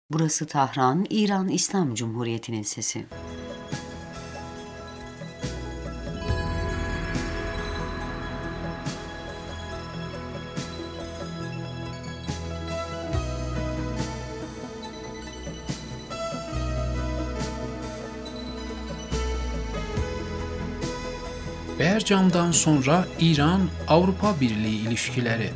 Burası Tahran, İran İslam Cumhuriyeti'nin sesi. Bercam'dan sonra İran-Avrupa Birliği ilişkileri.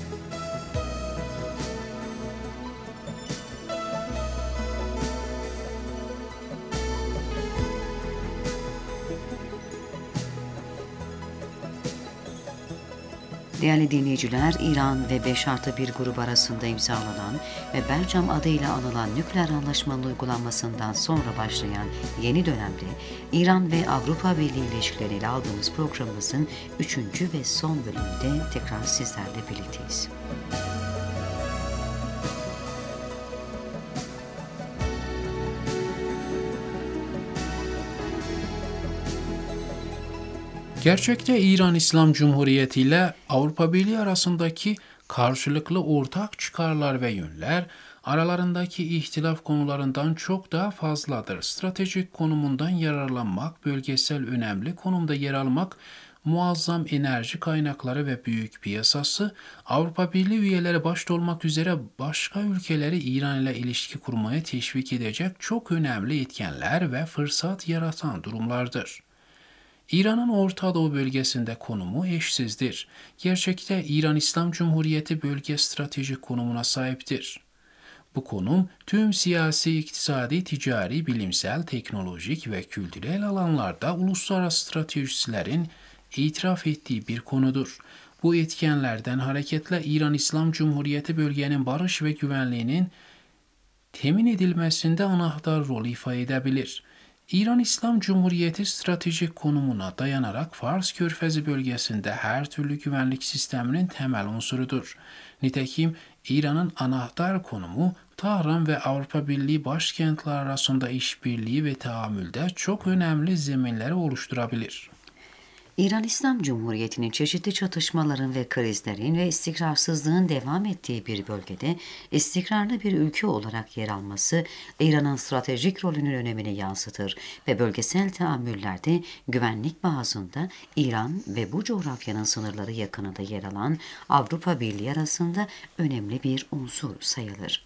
Değerli dinleyiciler, İran ve 5+1 grubu arasında imzalanan ve Bercam adıyla anılan nükleer anlaşmanın uygulanmasından sonra başlayan yeni dönemde İran ve Avrupa Birliği ilişkileriyle aldığımız programımızın 3. ve son bölümünde tekrar sizlerle birlikteyiz. Gerçekte İran İslam Cumhuriyeti ile Avrupa Birliği arasındaki karşılıklı ortak çıkarlar ve yönler aralarındaki ihtilaf konularından çok daha fazladır. Stratejik konumundan yararlanmak, bölgesel önemli konumda yer almak, muazzam enerji kaynakları ve büyük piyasası, Avrupa Birliği üyeleri başta olmak üzere başka ülkeleri İran ile ilişki kurmaya teşvik edecek çok önemli etkenler ve fırsat yaratan durumlardır. İran'ın Orta Doğu bölgesinde konumu eşsizdir. Gerçekte İran İslam Cumhuriyeti bölge stratejik konumuna sahiptir. Bu konum tüm siyasi, iktisadi, ticari, bilimsel, teknolojik ve kültürel alanlarda uluslararası stratejistlerin itiraf ettiği bir konudur. Bu etkenlerden hareketle İran İslam Cumhuriyeti bölgenin barış ve güvenliğinin temin edilmesinde anahtar rol ifade edebilir. İran İslam Cumhuriyeti stratejik konumuna dayanarak Fars Körfezi bölgesinde her türlü güvenlik sisteminin temel unsurudur. Nitekim İran'ın anahtar konumu Tahran ve Avrupa Birliği başkentler arasında işbirliği ve tahammülde çok önemli zeminleri oluşturabilir. İran İslam Cumhuriyeti'nin çeşitli çatışmaların ve krizlerin ve istikrarsızlığın devam ettiği bir bölgede istikrarlı bir ülke olarak yer alması İran'ın stratejik rolünün önemini yansıtır ve bölgesel tahammüllerde güvenlik bazında İran ve bu coğrafyanın sınırları yakınında yer alan Avrupa Birliği arasında önemli bir unsur sayılır.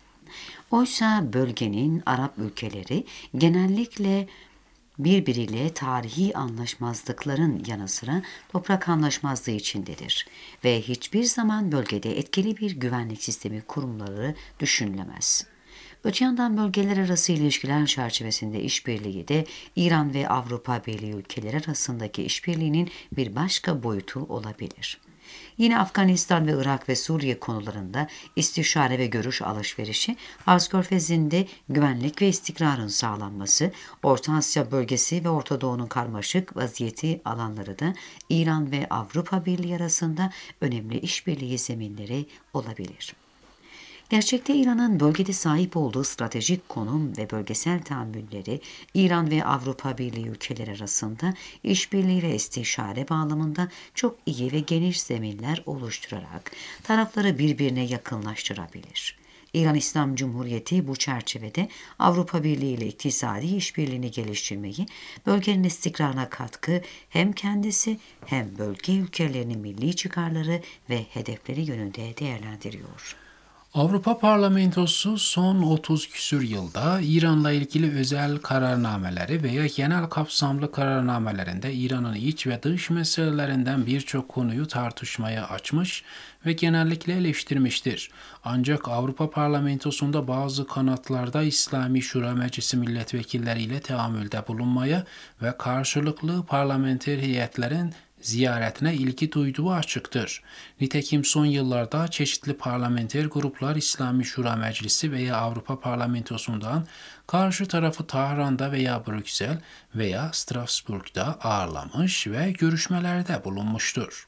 Oysa bölgenin Arap ülkeleri genellikle birbiriyle tarihi anlaşmazlıkların yanı sıra toprak anlaşmazlığı içindedir ve hiçbir zaman bölgede etkili bir güvenlik sistemi kurumları düşünülemez. Öte yandan bölgeler arası ilişkiler çerçevesinde işbirliği de İran ve Avrupa Birliği ülkeleri arasındaki işbirliğinin bir başka boyutu olabilir. Yine Afganistan ve Irak ve Suriye konularında istişare ve görüş alışverişi, Fars Körfezi'nde güvenlik ve istikrarın sağlanması, Orta Asya bölgesi ve Orta Doğu'nun karmaşık vaziyeti alanları da İran ve Avrupa Birliği arasında önemli işbirliği zeminleri olabilir. Gerçekte İran'ın bölgede sahip olduğu stratejik konum ve bölgesel tahammülleri İran ve Avrupa Birliği ülkeleri arasında işbirliği ve istişare bağlamında çok iyi ve geniş zeminler oluşturarak tarafları birbirine yakınlaştırabilir. İran İslam Cumhuriyeti bu çerçevede Avrupa Birliği ile iktisadi işbirliğini geliştirmeyi, bölgenin istikrarına katkı hem kendisi hem bölge ülkelerinin milli çıkarları ve hedefleri yönünde değerlendiriyor. Avrupa Parlamentosu son 30 küsür yılda İran'la ilgili özel kararnameleri veya genel kapsamlı kararnamelerinde İran'ın iç ve dış meselelerinden birçok konuyu tartışmaya açmış ve genellikle eleştirmiştir. Ancak Avrupa Parlamentosu'nda bazı kanatlarda İslami Şura Meclisi milletvekilleriyle teamülde bulunmaya ve karşılıklı parlamenter heyetlerin ziyaretine ilgi duyduğu açıktır. Nitekim son yıllarda çeşitli parlamenter gruplar İslami Şura Meclisi veya Avrupa Parlamentosu'ndan karşı tarafı Tahran'da veya Brüksel veya Strasbourg'da ağırlamış ve görüşmelerde bulunmuştur.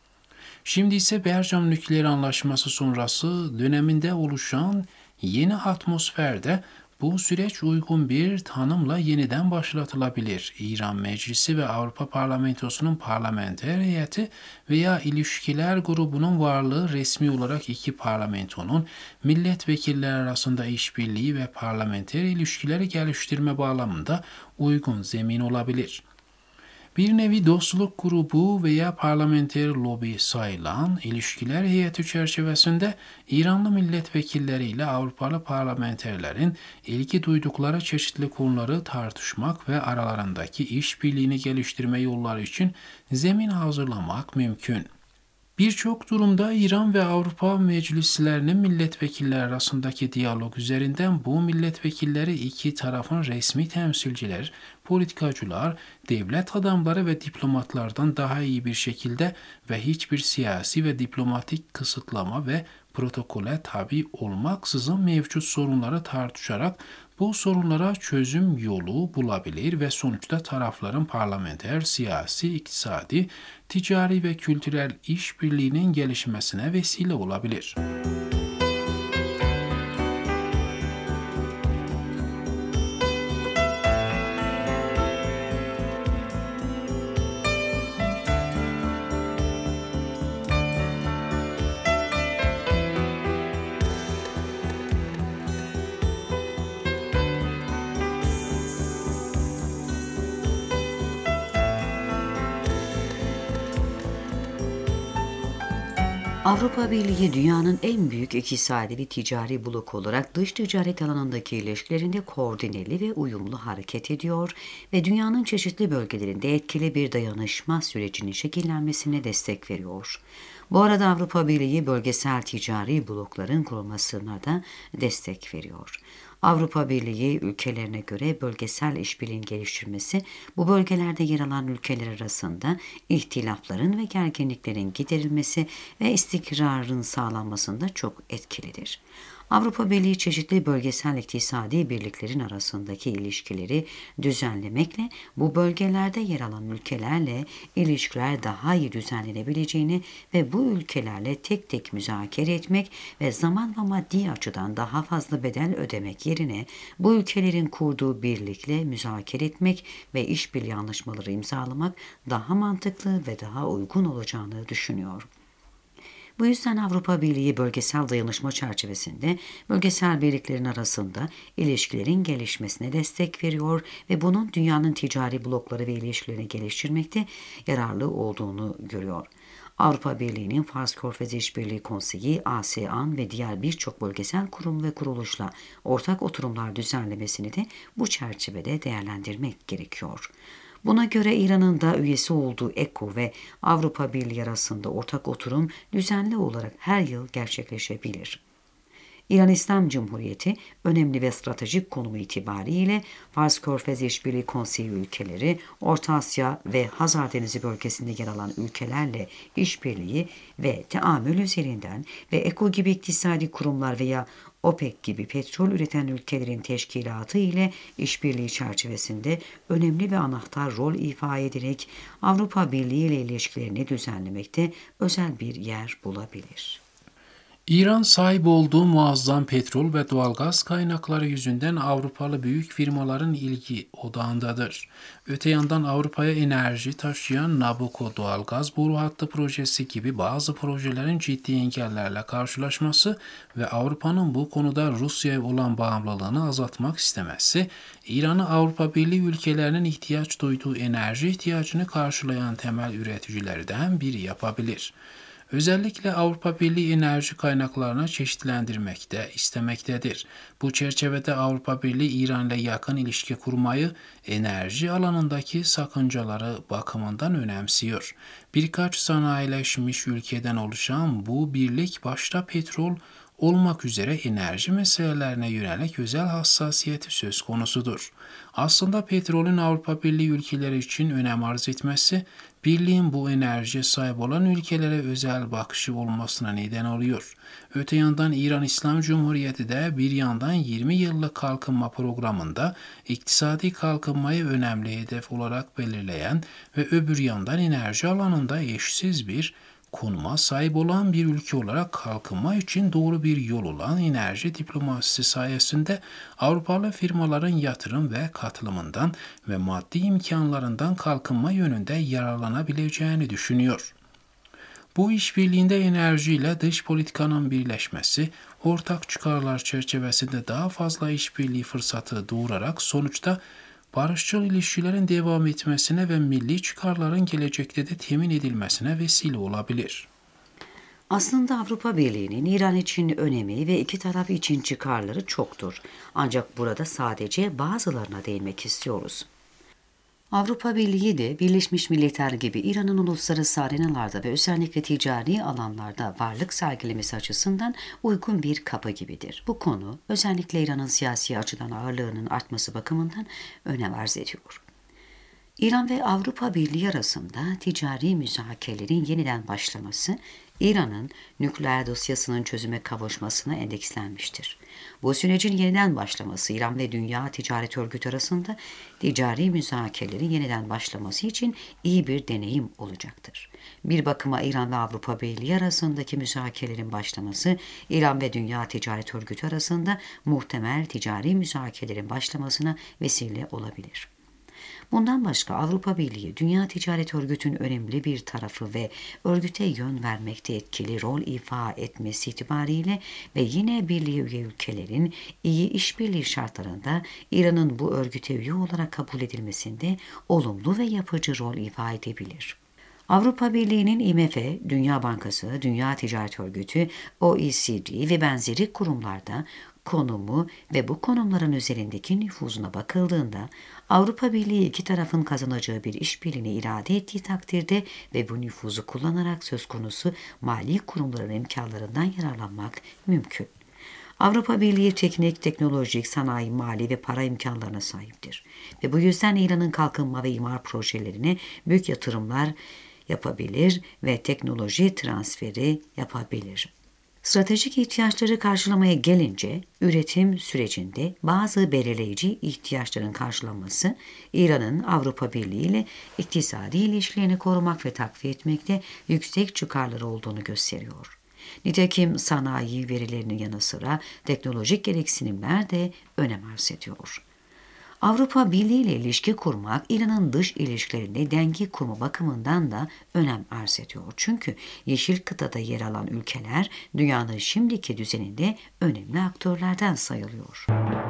Şimdi ise Bercam Nükleer Anlaşması sonrası döneminde oluşan yeni atmosferde Bu süreç uygun bir tanımla yeniden başlatılabilir. İran Meclisi ve Avrupa Parlamentosu'nun parlamenter heyeti veya ilişkiler grubunun varlığı resmi olarak iki parlamentonun milletvekilleri arasında işbirliği ve parlamenter ilişkileri geliştirme bağlamında uygun zemin olabilir. Bir nevi dostluk grubu veya parlamenter lobi sayılan ilişkiler heyeti çerçevesinde İranlı milletvekilleriyle Avrupalı parlamenterlerin ilgi duydukları çeşitli konuları tartışmak ve aralarındaki işbirliğini geliştirme yolları için zemin hazırlamak mümkün. Birçok durumda İran ve Avrupa meclislerinin milletvekilleri arasındaki diyalog üzerinden bu milletvekilleri iki tarafın resmi temsilciler, politikacılar, devlet adamları ve diplomatlardan daha iyi bir şekilde ve hiçbir siyasi ve diplomatik kısıtlama ve protokole tabi olmaksızın mevcut sorunları tartışarak bu sorunlara çözüm yolu bulabilir ve sonuçta tarafların parlamenter, siyasi, iktisadi, ticari ve kültürel işbirliğinin gelişmesine vesile olabilir. Avrupa Birliği dünyanın en büyük iktisadi ve ticari bloku olarak dış ticaret alanındaki ilişkilerinde koordineli ve uyumlu hareket ediyor ve dünyanın çeşitli bölgelerinde etkili bir dayanışma sürecinin şekillenmesine destek veriyor. Bu arada Avrupa Birliği bölgesel ticari blokların kurulmasına da destek veriyor. Avrupa Birliği ülkelerine göre bölgesel işbirliğin geliştirmesi, bu bölgelerde yer alan ülkeler arasında ihtilafların ve gerginliklerin giderilmesi ve istikrarın sağlanmasında çok etkilidir. Avrupa Birliği çeşitli bölgesel iktisadi birliklerin arasındaki ilişkileri düzenlemekle bu bölgelerde yer alan ülkelerle ilişkiler daha iyi düzenlenebileceğini ve bu ülkelerle tek tek müzakere etmek ve zaman ve maddi açıdan daha fazla bedel ödemek yerine bu ülkelerin kurduğu birlikle müzakere etmek ve işbirliği anlaşmaları imzalamak daha mantıklı ve daha uygun olacağını düşünüyor. Bu yüzden Avrupa Birliği bölgesel dayanışma çerçevesinde bölgesel birliklerin arasında ilişkilerin gelişmesine destek veriyor ve bunun dünyanın ticari blokları ve ilişkilerini geliştirmekte yararlı olduğunu görüyor. Avrupa Birliği'nin Fars Körfezi İşbirliği Konseyi, ASEAN ve diğer birçok bölgesel kurum ve kuruluşla ortak oturumlar düzenlemesini de bu çerçevede değerlendirmek gerekiyor. Buna göre İran'ın da üyesi olduğu ECO ve Avrupa Birliği arasında ortak oturum düzenli olarak her yıl gerçekleşebilir. İran İslam Cumhuriyeti önemli ve stratejik konumu itibariyle Fars Körfezi İşbirliği Konseyi ülkeleri, Orta Asya ve Hazar Denizi bölgesinde yer alan ülkelerle işbirliği ve teamül üzerinden ve ECO gibi iktisadi kurumlar veya OPEC gibi petrol üreten ülkelerin teşkilatı ile işbirliği çerçevesinde önemli ve anahtar rol ifa ederek Avrupa Birliği ile ilişkilerini düzenlemekte özel bir yer bulabilir. İran sahip olduğu muazzam petrol ve doğalgaz kaynakları yüzünden Avrupalı büyük firmaların ilgi odağındadır. Öte yandan Avrupa'ya enerji taşıyan Nabucco doğalgaz boru hattı projesi gibi bazı projelerin ciddi engellerle karşılaşması ve Avrupa'nın bu konuda Rusya'ya olan bağımlılığını azaltmak istemesi, İran'ı Avrupa Birliği ülkelerinin ihtiyaç duyduğu enerji ihtiyacını karşılayan temel üreticilerden biri yapabilir. Özellikle Avrupa Birliği enerji kaynaklarını çeşitlendirmekte istemektedir. Bu çerçevede Avrupa Birliği İran ile yakın ilişki kurmayı enerji alanındaki sakıncaları bakımından önemsiyor. Birkaç sanayileşmiş ülkeden oluşan bu birlik başta petrol olmak üzere enerji meselelerine yönelik özel hassasiyeti söz konusudur. Aslında petrolün Avrupa Birliği ülkeleri için önem arz etmesi, birliğin bu enerjiye sahip olan ülkelere özel bakışı olmasına neden oluyor. Öte yandan İran İslam Cumhuriyeti de bir yandan 20 yıllık kalkınma programında iktisadi kalkınmayı önemli hedef olarak belirleyen ve öbür yandan enerji alanında eşsiz bir konuma sahip olan bir ülke olarak kalkınma için doğru bir yol olan enerji diplomasisi sayesinde Avrupalı firmaların yatırım ve katılımından ve maddi imkanlarından kalkınma yönünde yararlanabileceğini düşünüyor. Bu işbirliğinde enerji ile dış politikanın birleşmesi, ortak çıkarlar çerçevesinde daha fazla işbirliği fırsatı doğurarak sonuçta barışçıl ilişkilerin devam etmesine ve milli çıkarların gelecekte de temin edilmesine vesile olabilir. Aslında Avrupa Birliği'nin İran için önemi ve iki taraf için çıkarları çoktur. Ancak burada sadece bazılarına değinmek istiyoruz. Avrupa Birliği de Birleşmiş Milletler gibi İran'ın uluslararası arenalarda ve özellikle ticari alanlarda varlık sergilemesi açısından uygun bir kapı gibidir. Bu konu özellikle İran'ın siyasi açıdan ağırlığının artması bakımından önem arz ediyor. İran ve Avrupa Birliği arasında ticari müzakerelerin yeniden başlaması, İran'ın nükleer dosyasının çözüme kavuşmasına endekslenmiştir. Bu sürecin yeniden başlaması, İran ve Dünya Ticaret Örgütü arasında ticari müzakerelerin yeniden başlaması için iyi bir deneyim olacaktır. Bir bakıma İran ve Avrupa Birliği arasındaki müzakerelerin başlaması, İran ve Dünya Ticaret Örgütü arasında muhtemel ticari müzakerelerin başlamasına vesile olabilir. Bundan başka Avrupa Birliği, Dünya Ticaret Örgütü'nün önemli bir tarafı ve örgüte yön vermekte etkili rol ifa etmesi itibariyle ve yine birliğe üye ülkelerin iyi işbirliği şartlarında İran'ın bu örgüte üye olarak kabul edilmesinde olumlu ve yapıcı rol ifa edebilir. Avrupa Birliği'nin IMF, Dünya Bankası, Dünya Ticaret Örgütü, OECD ve benzeri kurumlarda konumu ve bu konumların üzerindeki nüfuzuna bakıldığında Avrupa Birliği iki tarafın kazanacağı bir işbirliğini irade ettiği takdirde ve bu nüfuzu kullanarak söz konusu mali kurumların imkanlarından yararlanmak mümkün. Avrupa Birliği teknik, teknolojik, sanayi, mali ve para imkanlarına sahiptir. Ve bu yüzden İran'ın kalkınma ve imar projelerine büyük yatırımlar yapabilir ve teknoloji transferi yapabilir. Stratejik ihtiyaçları karşılamaya gelince, üretim sürecinde bazı belirleyici ihtiyaçların karşılanması, İran'ın Avrupa Birliği ile iktisadi ilişkilerini korumak ve takviye etmekte yüksek çıkarları olduğunu gösteriyor. Nitekim sanayi verilerinin yanı sıra teknolojik gereksinimler de önem arz ediyor. Avrupa Birliği ile ilişki kurmak, İran'ın dış ilişkilerinde denge kurma bakımından da önem arz ediyor. Çünkü yeşil kıtada yer alan ülkeler dünyanın şimdiki düzeninde önemli aktörlerden sayılıyor.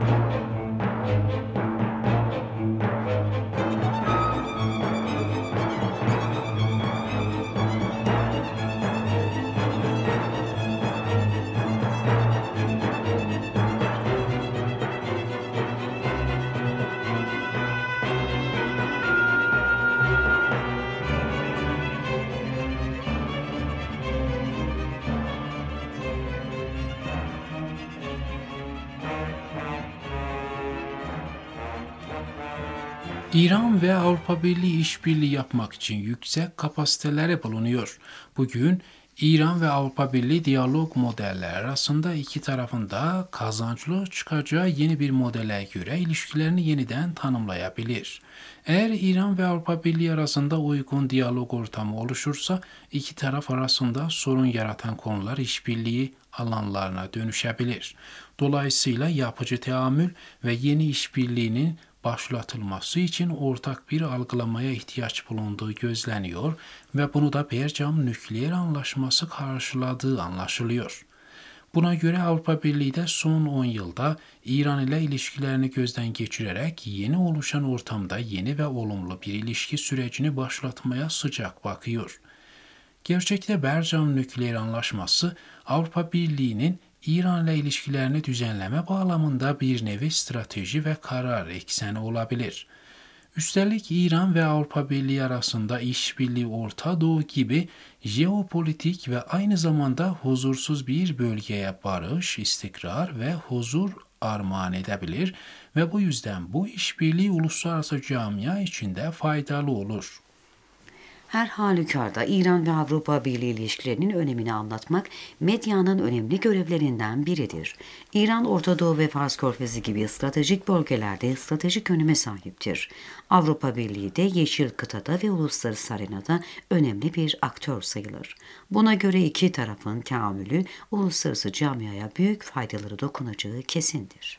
İran ve Avrupa Birliği işbirliği yapmak için yüksek kapasiteleri bulunuyor. Bugün İran ve Avrupa Birliği diyalog modelleri arasında iki tarafın da kazançlı çıkacağı yeni bir modele göre ilişkilerini yeniden tanımlayabilir. Eğer İran ve Avrupa Birliği arasında uygun diyalog ortamı oluşursa iki taraf arasında sorun yaratan konular işbirliği alanlarına dönüşebilir. Dolayısıyla yapıcı teamül ve yeni işbirliğinin başlatılması için ortak bir algılamaya ihtiyaç bulunduğu gözleniyor ve bunu da Bercam Nükleer Anlaşması karşıladığı anlaşılıyor. Buna göre Avrupa Birliği de son 10 yılda İran ile ilişkilerini gözden geçirerek yeni oluşan ortamda yeni ve olumlu bir ilişki sürecini başlatmaya sıcak bakıyor. Gerçekte Bercam Nükleer Anlaşması Avrupa Birliği'nin İran ile ilişkilerini düzenleme bağlamında bir nevi strateji ve karar ekseni olabilir. Üstelik İran ve Avrupa Birliği arasında işbirliği Orta Doğu gibi jeopolitik ve aynı zamanda huzursuz bir bölgeye barış, istikrar ve huzur armağan edebilir ve bu yüzden bu işbirliği uluslararası camia içinde faydalı olur. Her halükarda İran ve Avrupa Birliği ilişkilerinin önemini anlatmak medyanın önemli görevlerinden biridir. İran, Orta Doğu ve Fars Körfezi gibi stratejik bölgelerde stratejik öneme sahiptir. Avrupa Birliği de Yeşil Kıtada ve uluslararası arenada önemli bir aktör sayılır. Buna göre iki tarafın tahammülü uluslararası camiaya büyük faydaları dokunacağı kesindir.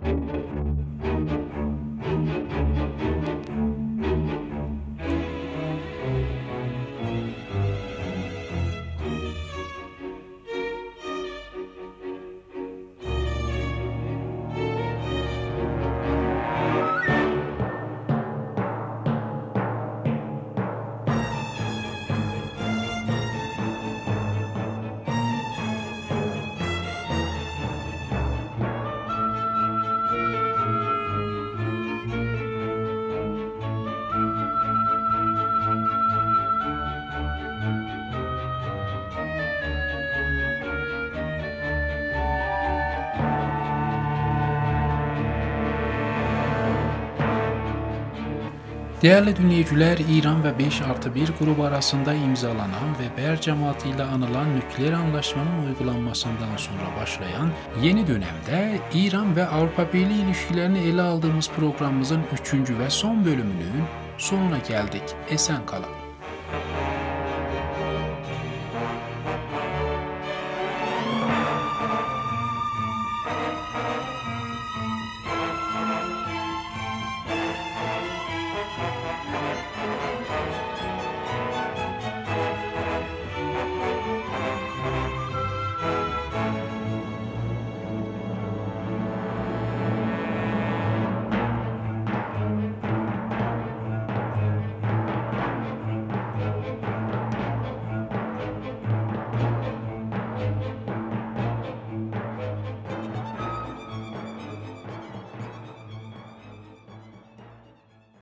Değerli dinleyiciler, İran ve 5+1 grubu arasında imzalanan ve Bercemaat ile anılan nükleer anlaşmanın uygulanmasından sonra başlayan yeni dönemde İran ve Avrupa Birliği ilişkilerini ele aldığımız programımızın 3. ve son bölümünün sonuna geldik. Esen kalın.